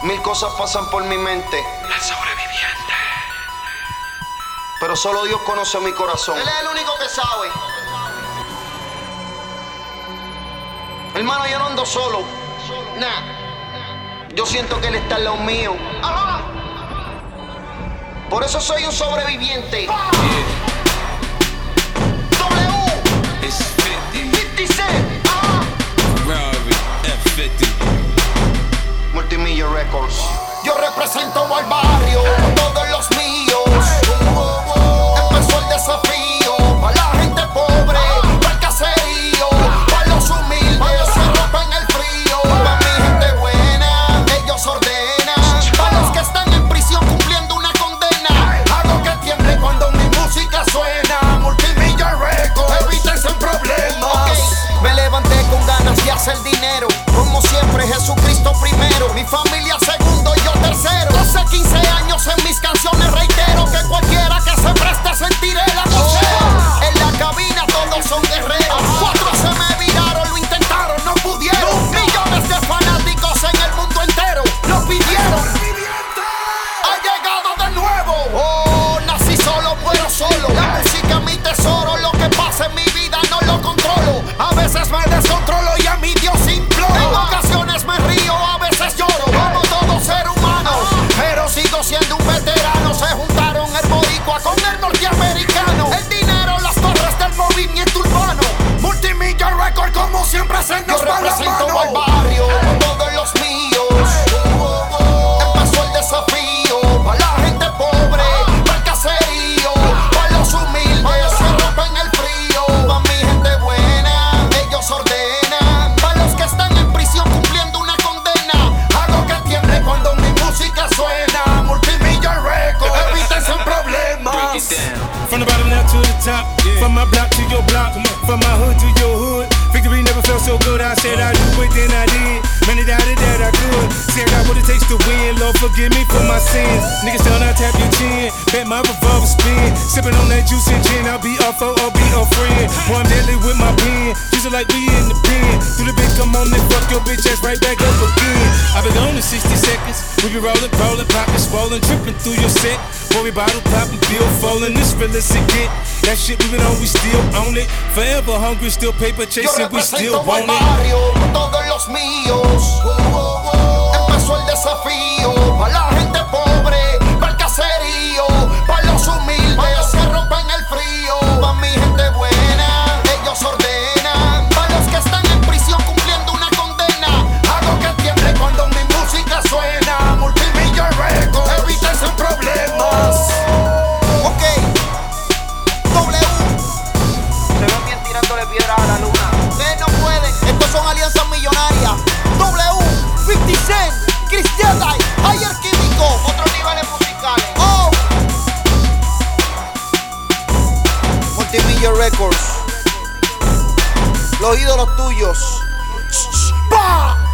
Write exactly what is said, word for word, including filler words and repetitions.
Mil cosas pasan por mi mente. El sobreviviente. Pero solo Dios conoce mi corazón. Él es el único que sabe. Hermano, yo no ando solo. Nah. Yo siento que Él está al lado mío. Ajá. Por eso soy un sobreviviente. Ah. W. It's fifty. fifty Cent. Ajá. Ferrari F fifty. Multimillion Records. Yo represento al barrio, todos los míos. Empezó el desafío, pa' la gente pobre, pa' el caserío, pa' los humildes, se rompen el frío. Pa' mi gente buena, ellos ordenan. Pa' los que están en prisión cumpliendo una condena. Hago que tiemble cuando mi música suena. Multimillion Records, evítense problemas. Okay. Me levanté con ganas de hacer dinero. Como siempre, Jesucristo primero. Mi familia segundo, yo tercero. Hace quince años en mis canciones reitero que cualquiera que se preste sentiré la vocera. En la cabina todos son guerreros. Cuatro se me viraron, lo intentaron, no pudieron. Millones de fanáticos en el mundo entero lo pidieron. Ha llegado de nuevo. Oh, nací solo, pero solo. La música es mi tesoro. Lo que pasa en mi vida no lo controlo. A veces me descontrolo y a mi Dios imploro. En ocasiones me río, a veces lloro. Como todo ser humano, pero sigo siendo un veterano. Se juntaron el boricua con el norteamericano. El dinero, las torres del movimiento urbano. Multimillion Record como siempre se nos va la mano. Yo represento al barrio, todos los míos. Empezó el desafío, pa' la gente pobre, pa' el caserío, pa' los humildes, se rompen el frío. Pa' mi gente buena, ellos ordenan. Pa' los que están en prisión cumpliendo una condena. Hago que tiemble cuando mi música suena. Multimillion Records, evítense problemas. Break it down. From the bottom now to the top, yeah. From my block to your block, from my hood to your hood. Victory never felt so good. I said I'd do it, then I did. Many doubted that I could. See, I got what it takes to win. Lord, forgive me for my sins. Niggas down, I tap your chin. Bet my revolver spin. Sipping on that juice and gin. I'll be off or be a friend. Boy, I'm deadly with my pen. Used to like we in the pen. Do the bitch, come on and fuck your bitch ass right back up again. I've been on in sixty seconds. We be rolling, rolling, popping, swollen, tripping through your set. Boy, we bottle popping, bill falling. This real as it get. That shit we been on, we still own it. Forever hungry, still paper chasing, we still want it. Barrio, todos los míos. Empezó el desafío, pa' la gente pobre, pa' el caserío, pa' los humildes, se rompen el frío. Pa' mi gente buena, ellos ordenan. Pa' los que están en prisión cumpliendo una condena. Hago que tiemble cuando mi música suena. Multimillion Records, evítense problemas. Ok, W. Se ven bien tirándole piedras a la luna. Ustedes no pueden, estos son alianzas millonarias. W, fifty Cent, Christian Day, Ayer Químico, Otros niveles musicales. oh. Multimillion Records, los ídolos tuyos. ¡Bah!